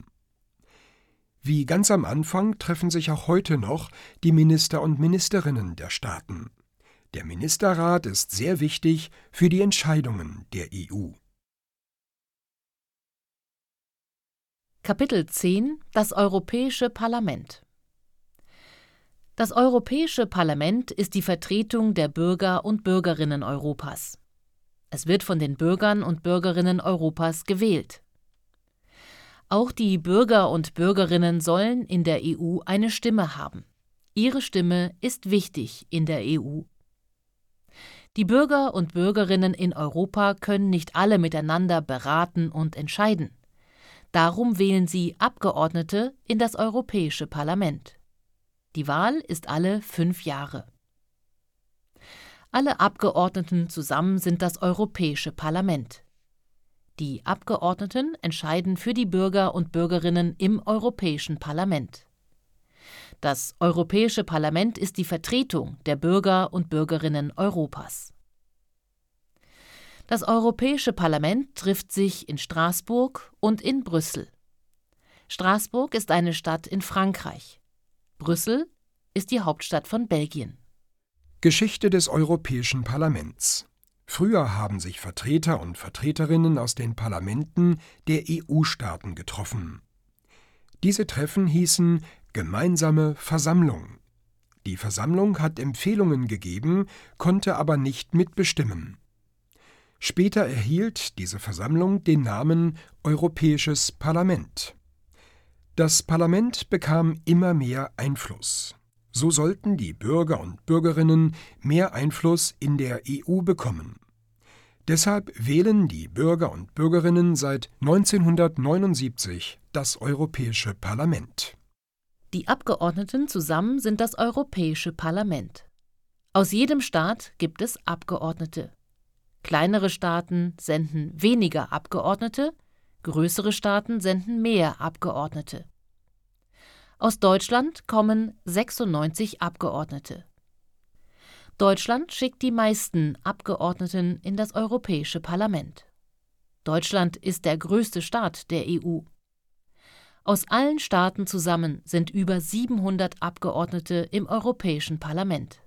Wie ganz am Anfang treffen sich auch heute noch die Minister und Ministerinnen der Staaten. Der Ministerrat ist sehr wichtig für die Entscheidungen der EU. Kapitel 10 Das Europäische Parlament. Das Europäische Parlament ist die Vertretung der Bürger und Bürgerinnen Europas. Es wird von den Bürgern und Bürgerinnen Europas gewählt. Auch die Bürger und Bürgerinnen sollen in der EU eine Stimme haben. Ihre Stimme ist wichtig in der EU. Die Bürger und Bürgerinnen in Europa können nicht alle miteinander beraten und entscheiden. Darum wählen sie Abgeordnete in das Europäische Parlament. Die Wahl ist alle 5 Jahre. Alle Abgeordneten zusammen sind das Europäische Parlament. Die Abgeordneten entscheiden für die Bürger und Bürgerinnen im Europäischen Parlament. Das Europäische Parlament ist die Vertretung der Bürger und Bürgerinnen Europas. Das Europäische Parlament trifft sich in Straßburg und in Brüssel. Straßburg ist eine Stadt in Frankreich. Brüssel ist die Hauptstadt von Belgien. Geschichte des Europäischen Parlaments. Früher haben sich Vertreter und Vertreterinnen aus den Parlamenten der EU-Staaten getroffen. Diese Treffen hießen Gemeinsame Versammlung. Die Versammlung hat Empfehlungen gegeben, konnte aber nicht mitbestimmen. Später erhielt diese Versammlung den Namen Europäisches Parlament. Das Parlament bekam immer mehr Einfluss. So sollten die Bürger und Bürgerinnen mehr Einfluss in der EU bekommen. Deshalb wählen die Bürger und Bürgerinnen seit 1979 das Europäische Parlament. Die Abgeordneten zusammen sind das Europäische Parlament. Aus jedem Staat gibt es Abgeordnete. Kleinere Staaten senden weniger Abgeordnete, größere Staaten senden mehr Abgeordnete. Aus Deutschland kommen 96 Abgeordnete. Deutschland schickt die meisten Abgeordneten in das Europäische Parlament. Deutschland ist der größte Staat der EU. Aus allen Staaten zusammen sind über 700 Abgeordnete im Europäischen Parlament.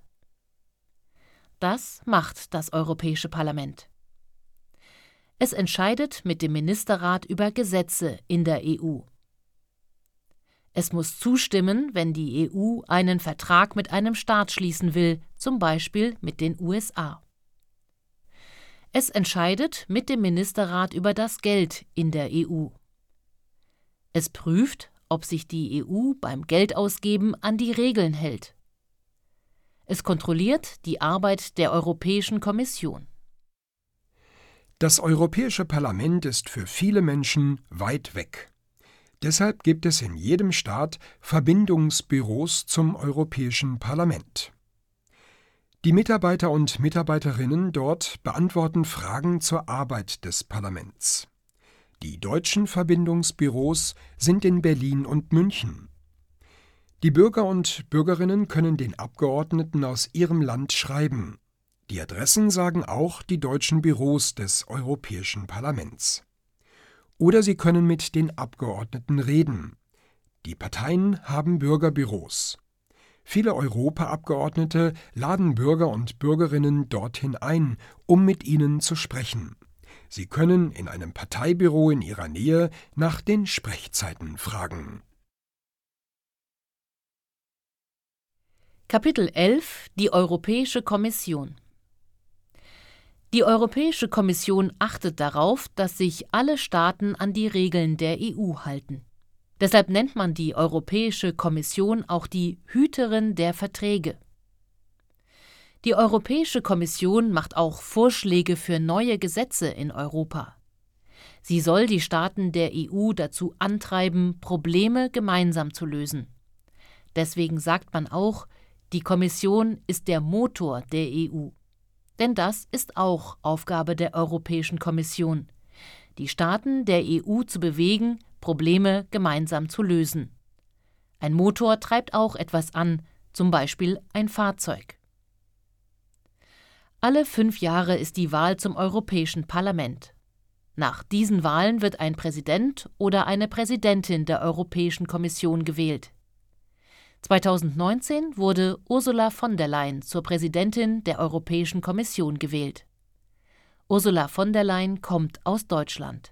Das macht das Europäische Parlament. Es entscheidet mit dem Ministerrat über Gesetze in der EU. Es muss zustimmen, wenn die EU einen Vertrag mit einem Staat schließen will, zum Beispiel mit den USA. Es entscheidet mit dem Ministerrat über das Geld in der EU. Es prüft, ob sich die EU beim Geldausgeben an die Regeln hält. Es kontrolliert die Arbeit der Europäischen Kommission. Das Europäische Parlament ist für viele Menschen weit weg. Deshalb gibt es in jedem Staat Verbindungsbüros zum Europäischen Parlament. Die Mitarbeiter und Mitarbeiterinnen dort beantworten Fragen zur Arbeit des Parlaments. Die deutschen Verbindungsbüros sind in Berlin und München. Die Bürger und Bürgerinnen können den Abgeordneten aus ihrem Land schreiben. Die Adressen sagen auch die deutschen Büros des Europäischen Parlaments. Oder sie können mit den Abgeordneten reden. Die Parteien haben Bürgerbüros. Viele Europaabgeordnete laden Bürger und Bürgerinnen dorthin ein, um mit ihnen zu sprechen. Sie können in einem Parteibüro in ihrer Nähe nach den Sprechzeiten fragen. Kapitel 11 – Die Europäische Kommission. Die Europäische Kommission achtet darauf, dass sich alle Staaten an die Regeln der EU halten. Deshalb nennt man die Europäische Kommission auch die Hüterin der Verträge. Die Europäische Kommission macht auch Vorschläge für neue Gesetze in Europa. Sie soll die Staaten der EU dazu antreiben, Probleme gemeinsam zu lösen. Deswegen sagt man auch, die Kommission ist der Motor der EU. Denn das ist auch Aufgabe der Europäischen Kommission, die Staaten der EU zu bewegen, Probleme gemeinsam zu lösen. Ein Motor treibt auch etwas an, zum Beispiel ein Fahrzeug. Alle 5 Jahre ist die Wahl zum Europäischen Parlament. Nach diesen Wahlen wird ein Präsident oder eine Präsidentin der Europäischen Kommission gewählt. 2019 wurde Ursula von der Leyen zur Präsidentin der Europäischen Kommission gewählt. Ursula von der Leyen kommt aus Deutschland.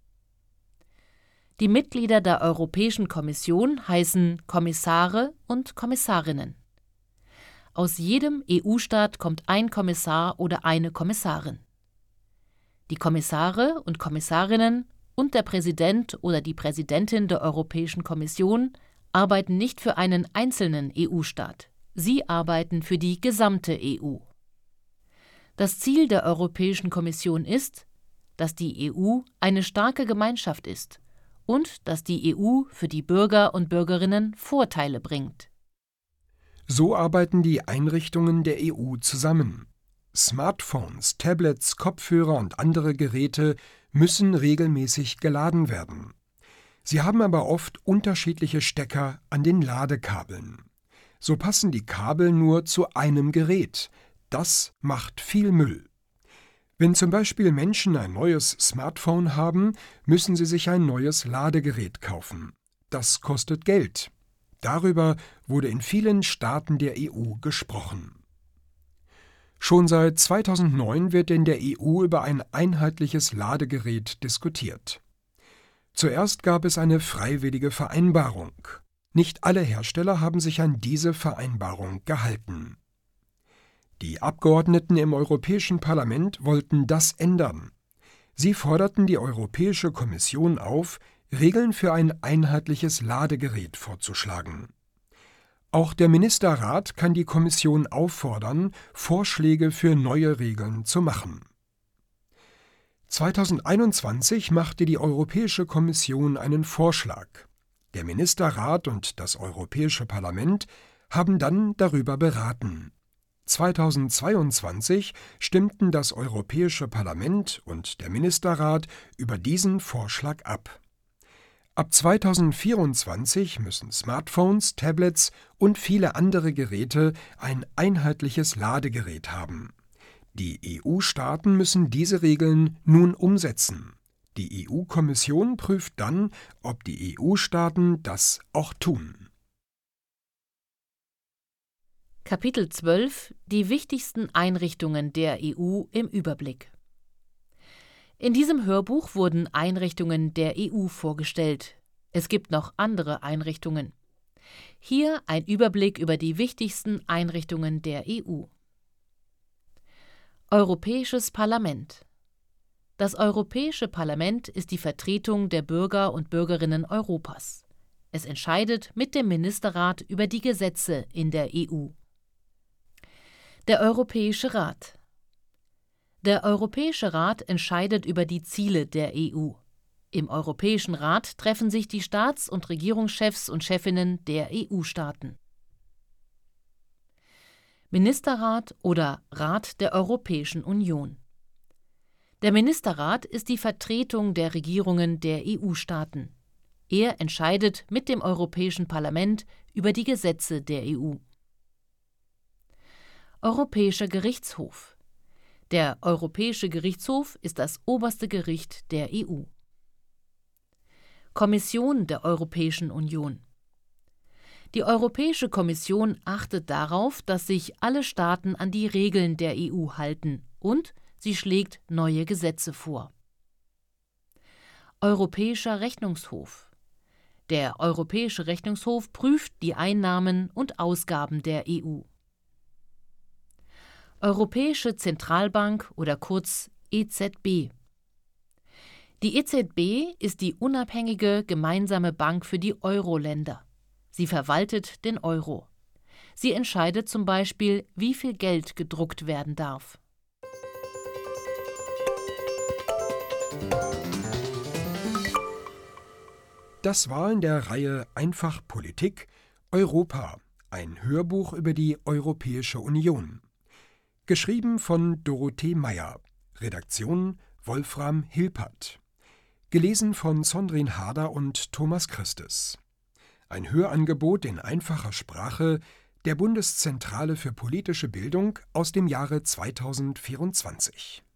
Die Mitglieder der Europäischen Kommission heißen Kommissare und Kommissarinnen. Aus jedem EU-Staat kommt ein Kommissar oder eine Kommissarin. Die Kommissare und Kommissarinnen und der Präsident oder die Präsidentin der Europäischen Kommission arbeiten nicht für einen einzelnen EU-Staat. Sie arbeiten für die gesamte EU. Das Ziel der Europäischen Kommission ist, dass die EU eine starke Gemeinschaft ist und dass die EU für die Bürger und Bürgerinnen Vorteile bringt. So arbeiten die Einrichtungen der EU zusammen. Smartphones, Tablets, Kopfhörer und andere Geräte müssen regelmäßig geladen werden. Sie haben aber oft unterschiedliche Stecker an den Ladekabeln. So passen die Kabel nur zu einem Gerät. Das macht viel Müll. Wenn zum Beispiel Menschen ein neues Smartphone haben, müssen sie sich ein neues Ladegerät kaufen. Das kostet Geld. Darüber wurde in vielen Staaten der EU gesprochen. Schon seit 2009 wird in der EU über ein einheitliches Ladegerät diskutiert. Zuerst gab es eine freiwillige Vereinbarung. Nicht alle Hersteller haben sich an diese Vereinbarung gehalten. Die Abgeordneten im Europäischen Parlament wollten das ändern. Sie forderten die Europäische Kommission auf, Regeln für ein einheitliches Ladegerät vorzuschlagen. Auch der Ministerrat kann die Kommission auffordern, Vorschläge für neue Regeln zu machen. 2021 machte die Europäische Kommission einen Vorschlag. Der Ministerrat und das Europäische Parlament haben dann darüber beraten. 2022 stimmten das Europäische Parlament und der Ministerrat über diesen Vorschlag ab. Ab 2024 müssen Smartphones, Tablets und viele andere Geräte ein einheitliches Ladegerät haben. Die EU-Staaten müssen diese Regeln nun umsetzen. Die EU-Kommission prüft dann, ob die EU-Staaten das auch tun. Kapitel 12 – Die wichtigsten Einrichtungen der EU im Überblick. In diesem Hörbuch wurden Einrichtungen der EU vorgestellt. Es gibt noch andere Einrichtungen. Hier ein Überblick über die wichtigsten Einrichtungen der EU. Europäisches Parlament. Das Europäische Parlament ist die Vertretung der Bürger und Bürgerinnen Europas. Es entscheidet mit dem Ministerrat über die Gesetze in der EU. Der Europäische Rat. Der Europäische Rat entscheidet über die Ziele der EU. Im Europäischen Rat treffen sich die Staats- und Regierungschefs und Chefinnen der EU-Staaten. Ministerrat oder Rat der Europäischen Union. Der Ministerrat ist die Vertretung der Regierungen der EU-Staaten. Er entscheidet mit dem Europäischen Parlament über die Gesetze der EU. Europäischer Gerichtshof. Der Europäische Gerichtshof ist das oberste Gericht der EU. Kommission der Europäischen Union. Die Europäische Kommission achtet darauf, dass sich alle Staaten an die Regeln der EU halten und sie schlägt neue Gesetze vor. Europäischer Rechnungshof. Der Europäische Rechnungshof prüft die Einnahmen und Ausgaben der EU. Europäische Zentralbank oder kurz EZB. Die EZB ist die unabhängige gemeinsame Bank für die Euro-Länder. Sie verwaltet den Euro. Sie entscheidet zum Beispiel, wie viel Geld gedruckt werden darf. Das war in der Reihe Einfach Politik Europa, ein Hörbuch über die Europäische Union. Geschrieben von Dorothee Meier. Redaktion Wolfram Hilpert. Gelesen von Sondrin Harder und Thomas Christes. Ein Hörangebot in einfacher Sprache der Bundeszentrale für politische Bildung aus dem Jahre 2024.